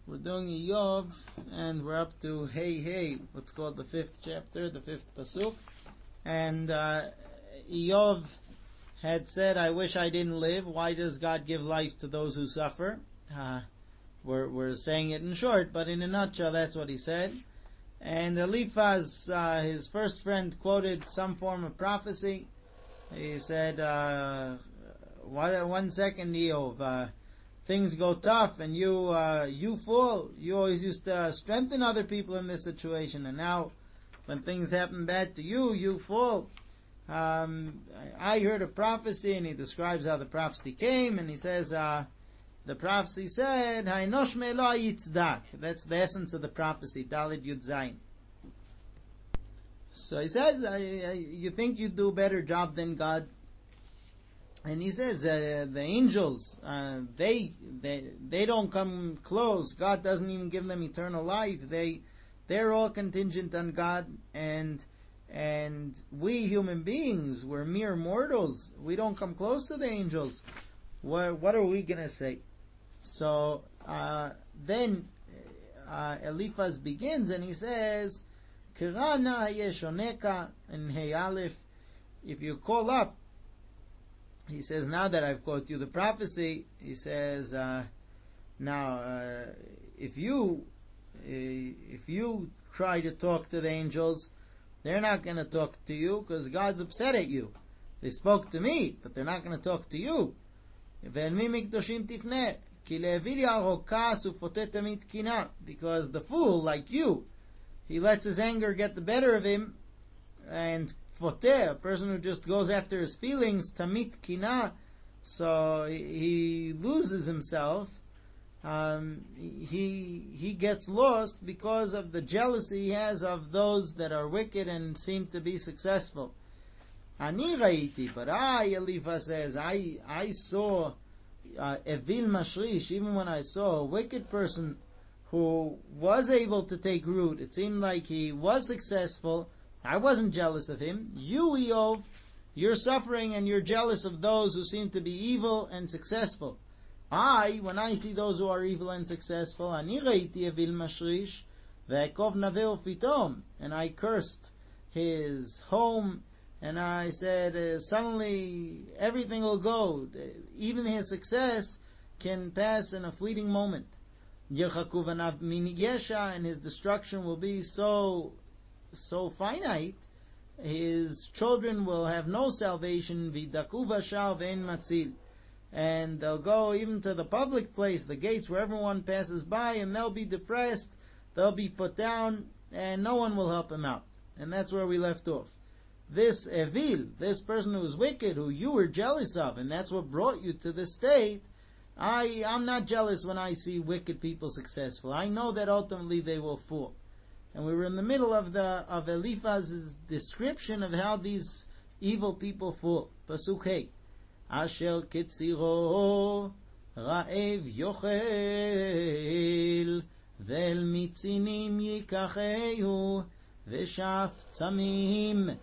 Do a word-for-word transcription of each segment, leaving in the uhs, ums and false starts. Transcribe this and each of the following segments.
We're doing Iyov, and we're up to Hey Hey, what's called the fifth chapter, the fifth pasuk. And uh, Iyov had said, "I wish I didn't live. Why does God give life to those who suffer?" Uh, we're we're saying it in short, but in a nutshell, that's what he said. And Eliphaz, uh, his first friend, quoted some form of prophecy. He said, uh, "What? One second, Iyov. Uh, things go tough, and you uh, you fall. You always used to strengthen other people in this situation, and now, when things happen bad to you, you fall." Um, I heard a prophecy, and he describes how the prophecy came, and he says, uh, the prophecy said, "Hainosh me'elo yitzdak." That's the essence of the prophecy, Dalid Yud Zayin. So he says, I, I, you think you do a better job than God? And he says, uh, the angels, uh, they, they they don't come close. God doesn't even give them eternal life. They, they're all contingent on God, and and we human beings, we're mere mortals. We don't come close to the angels. What, what are we going to say? So uh, then uh, Eliphaz begins, and he says, "Kirana yeshoneka," in Hey Aleph, if you call up, he says, now that I've quoted you the prophecy, he says, uh, now, uh, if you uh, if you try to talk to the angels, they're not going to talk to you because God's upset at you. They spoke to me, but they're not going to talk to you. Because the fool, like you, he lets his anger get the better of him, and Foteh, a person who just goes after his feelings, tamit kina, so he loses himself. Um, he he gets lost because of the jealousy he has of those that are wicked and seem to be successful. Ani raiti, but I, Eliphaz says, I I saw uh, evil mashrish, even when I saw a wicked person who was able to take root. It seemed like he was successful. I wasn't jealous of him. You, Iyov, you're suffering and you're jealous of those who seem to be evil and successful. I, when I see those who are evil and successful, ani raiti evil mashrish ve'ekov naveo fitom, and I cursed his home, and I said, uh, suddenly everything will go. Even his success can pass in a fleeting moment. Yechaku v'nav minigesha, and his destruction will be so so finite, his children will have no salvation, vidaku v'shar ve'en matzil, and they'll go even to the public place, the gates where everyone passes by, and they'll be depressed, they'll be put down, and no one will help them out. And that's where we left off. This evil, this person who is wicked, who you were jealous of, and that's what brought you to this state, I, I'm not jealous when I see wicked people successful. I know that ultimately they will fall. And we were in the middle of the of Eliphaz's description of how these evil people fall. Pasuk Hey, Asher ketziro ra'ev yochel vel mitzinim yikachehu v'shaf tzamim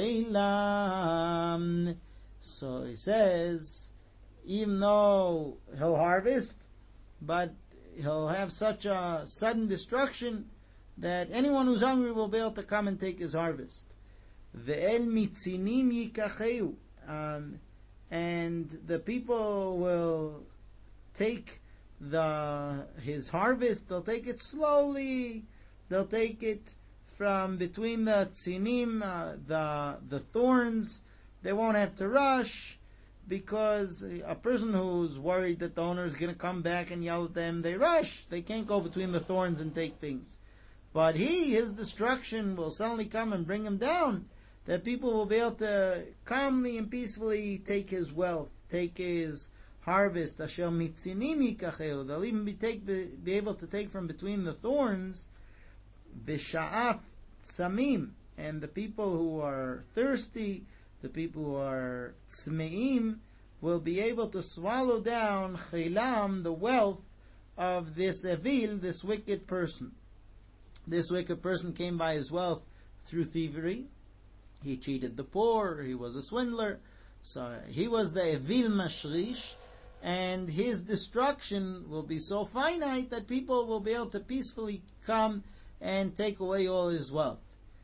chilam. So he says, even though he'll harvest, but he'll have such a sudden destruction that anyone who's hungry will be able to come and take his harvest. Ve'el mitzinim yikacheu, um, and the people will take the his harvest. They'll take it slowly. They'll take it from between the tzinim, uh, the the thorns. They won't have to rush, because a person who's worried that the owner is going to come back and yell at them, they rush. They can't go between the thorns and take things. But he, his destruction will suddenly come and bring him down, that people will be able to calmly and peacefully take his wealth, take his harvest. Asher mitzinim yikacheu, they'll even be, take, be, be able to take from between the thorns. V'sha'af tzamim, and the people who are thirsty, the people who are tzmeim, will be able to swallow down chilam, the wealth of this evil, this wicked person. This wicked person came by his wealth through thievery. He cheated the poor. He was a swindler. So he was the evil mashrish. and his destruction will be so finite that people will be able to peacefully come and take away all his wealth.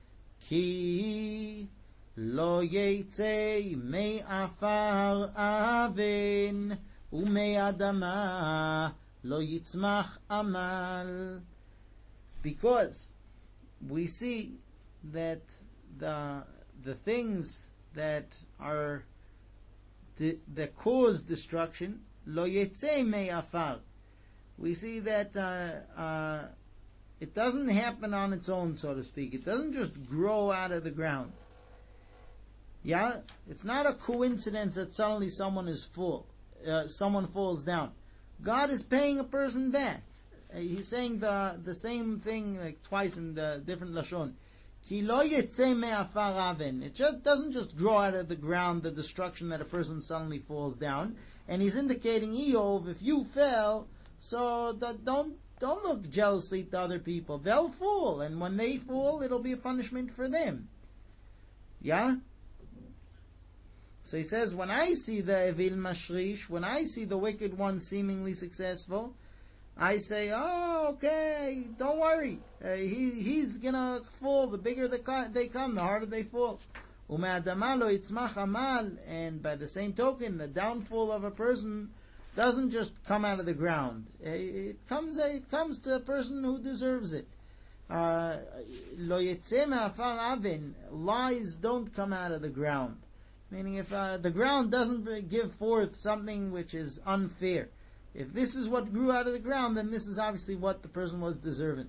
Ki lo yetze me'afar aven u'me'adama lo yitzmach amal. Because we see that the the things that are that cause destruction, lo yetze me'afar. We see that uh, uh, it doesn't happen on its own, so to speak. It doesn't just grow out of the ground. Yeah, it's not a coincidence that suddenly someone is full, uh, someone falls down. God is paying a person back. Uh, he's saying the the same thing like twice in the different lashon. Ki lo yetze me'afar aven. It just doesn't just grow out of the ground, the destruction that a person suddenly falls down. And he's indicating, Eov, if you fell, so that don't don't look jealously to other people. They'll fall, and when they fall, it'll be a punishment for them. Yeah. So he says, when I see the Evil Mashrish, when I see the wicked one seemingly successful, I say, oh, okay, don't worry. Uh, he He's going to fall. The bigger they come, the harder they fall. Ume'adama lo yitzmach amal. And by the same token, the downfall of a person doesn't just come out of the ground. It comes It comes to a person who deserves it. Lo yetze me'afar aven. Lies don't come out of the ground. Meaning, if uh, the ground doesn't give forth something which is unfair, if this is what grew out of the ground, then this is obviously what the person was deserving.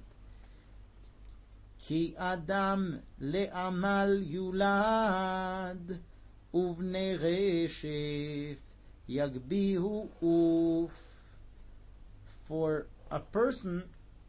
Ki adam le'amal yulad uvnei reshef yagbihu uf. For a person,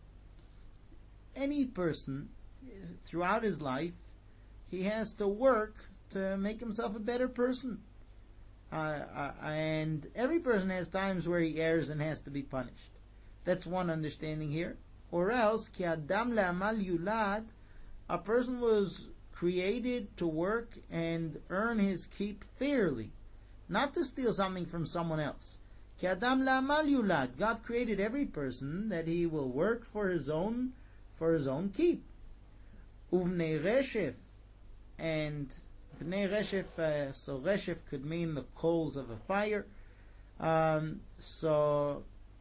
any person, throughout his life, he has to work to make himself a better person. Uh, uh, and every person has times where he errs and has to be punished. That's one understanding here. Or else, ki adam le'amal yulad, a person was created to work and earn his keep fairly, not to steal something from someone else. Ki adam le'amal yulad, God created every person that he will work for his own, for his own keep. Uvnei reshef, and Bnei Reshef, uh, so Reshef could mean the coals of a fire. Um, so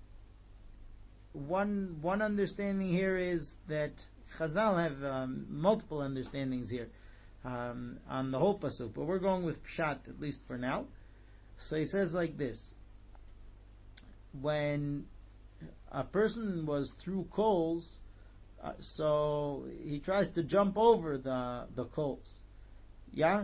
one one understanding here is that Chazal have um, multiple understandings here um, on the whole pasuk, but we're going with Pshat at least for now. So he says like this: when a person was through coals, uh, so he tries to jump over the the coals. Yeah?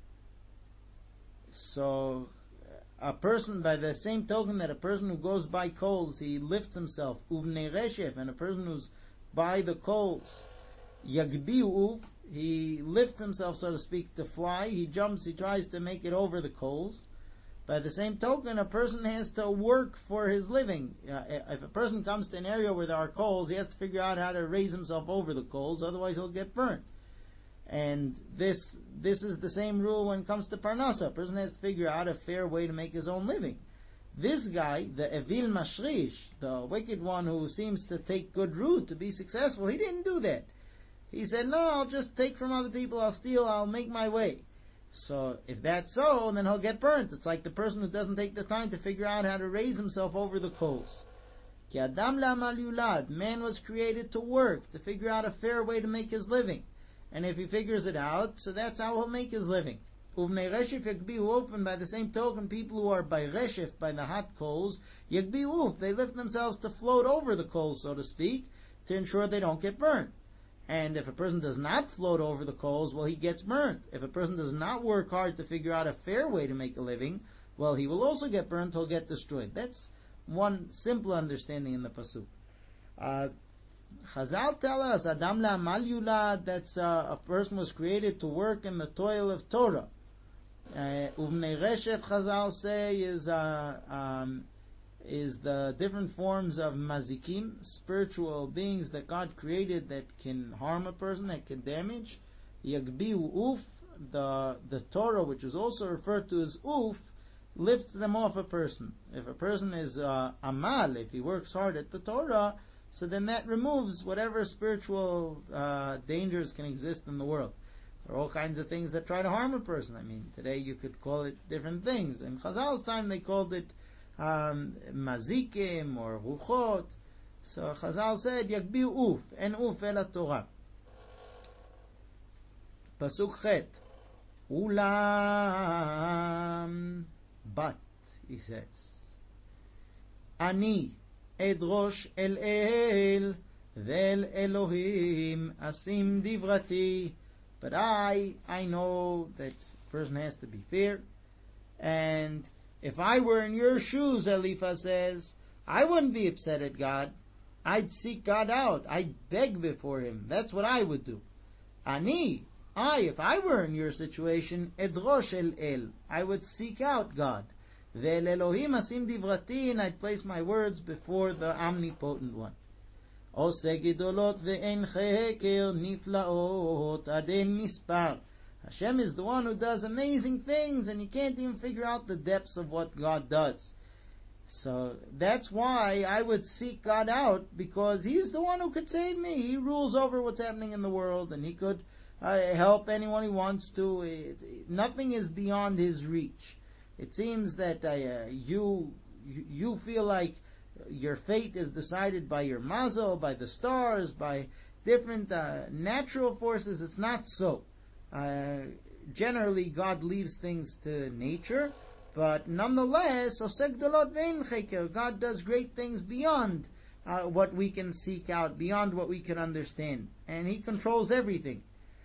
So, a person, by the same token that a person who goes by coals, he lifts himself, uvnei reshef, and a person who's by the coals, yagbiu, he lifts himself, so to speak, to fly, he jumps, he tries to make it over the coals. By the same token, a person has to work for his living. Uh, if a person comes to an area where there are coals, he has to figure out how to raise himself over the coals, otherwise he'll get burnt. And this this is the same rule when it comes to parnasa. A person has to figure out a fair way to make his own living. This guy, the Evil Mashrish, the wicked one who seems to take good root to be successful, he didn't do that. He said, no, I'll just take from other people, I'll steal, I'll make my way. So, if that's so, then he'll get burnt. It's like the person who doesn't take the time to figure out how to raise himself over the coals. Ki adam le'amal yulad, man was created to work, to figure out a fair way to make his living. And if he figures it out, so that's how he'll make his living. Uvnei reshef yagbiu uf, and by the same token, people who are by reshef, by the hot coals, yagbiu uf, they lift themselves to float over the coals, so to speak, to ensure they don't get burnt. And if a person does not float over the coals, well, he gets burnt. If a person does not work hard to figure out a fair way to make a living, well, he will also get burnt, he'll get destroyed. That's one simple understanding in the pasuk. Uh, Chazal tell us, Adam le'amal yulad, that's uh, a person was created to work in the toil of Torah. Uvnei reshef, Chazal say, is uh, um, is the different forms of mazikim, spiritual beings that God created that can harm a person, that can damage. Yagbiu uf, the the Torah, which is also referred to as uf, lifts them off a person. If a person is uh, amal, if he works hard at the Torah, so then that removes whatever spiritual uh, dangers can exist in the world. There are all kinds of things that try to harm a person. I mean, today you could call it different things. In Chazal's time they called it um, mazikim or ruchot. So Chazal said, Yakbiu uf, en uf el Torah. Pasuk chet. Ulam, but, he says, Ani edrosh el el, vel Elohim asim divrati. But I, I know that a person has to be fair, and if I were in your shoes, Eliphaz says, I wouldn't be upset at God. I'd seek God out. I'd beg before Him. That's what I would do. Ani, I, if I were in your situation, edrosh el el, I would seek out God. Ve'el Elohim asim divrati, and I'd place my words before the omnipotent one. Oseh gedolot ve'en cheker niflaot ad en mispar. Hashem is the one who does amazing things, and you can't even figure out the depths of what God does. So that's why I would seek God out, because He's the one who could save me. He rules over what's happening in the world, and He could uh, help anyone He wants to. It, it, nothing is beyond His reach. It seems that uh, you you feel like your fate is decided by your mazel, by the stars, by different uh, natural forces. It's not so. Uh, generally, God leaves things to nature, but nonetheless, God does great things beyond uh, what we can seek out, beyond what we can understand, and He controls everything.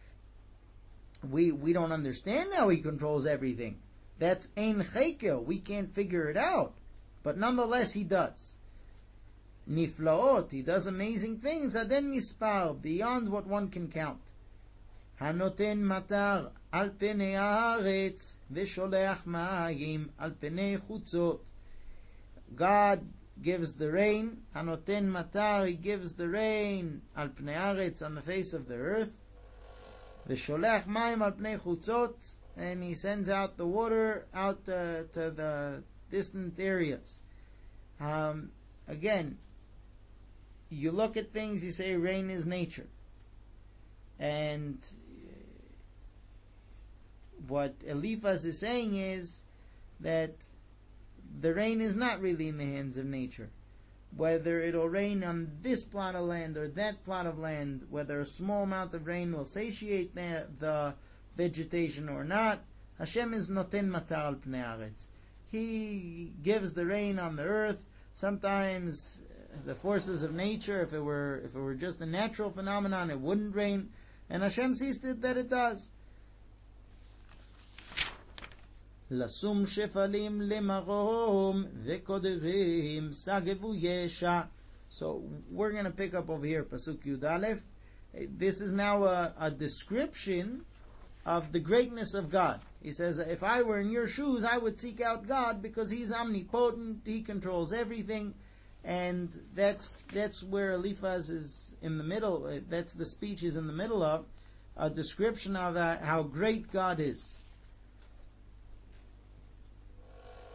We we don't understand how He controls everything. That's ein cheker. We can't figure it out, but nonetheless, He does. Niflaot, He does amazing things. Aden mispar, beyond what one can count. Hanoten matar al penei haaretz v'sholeach ma'ayim al penei chutzot. God gives the rain. Hanoten matar, He gives the rain al penei haaretz, on the face of the earth. V'sholeach ma'ayim al penei chutzot, and He sends out the water out uh, to the distant areas. Um, again, you look at things, you say rain is nature. And what Eliphaz is saying is that the rain is not really in the hands of nature. Whether it'll rain on this plot of land or that plot of land, whether a small amount of rain will satiate the, the vegetation or not, Hashem is noten matar al pnei haaretz. He gives the rain on the earth. Sometimes the forces of nature, if it were if it were just a natural phenomenon, it wouldn't rain, and Hashem sees to it that it does. Lasum shefalim lemarom vekoderim sagevu yesha. So we're going to pick up over here, Pasuk Yud Aleph. This is now a, a description of the greatness of God. He says, if I were in your shoes, I would seek out God, because He's omnipotent, He controls everything. And that's that's where Eliphaz is in the middle. That's the speech is in the middle of a description of that, how great God is.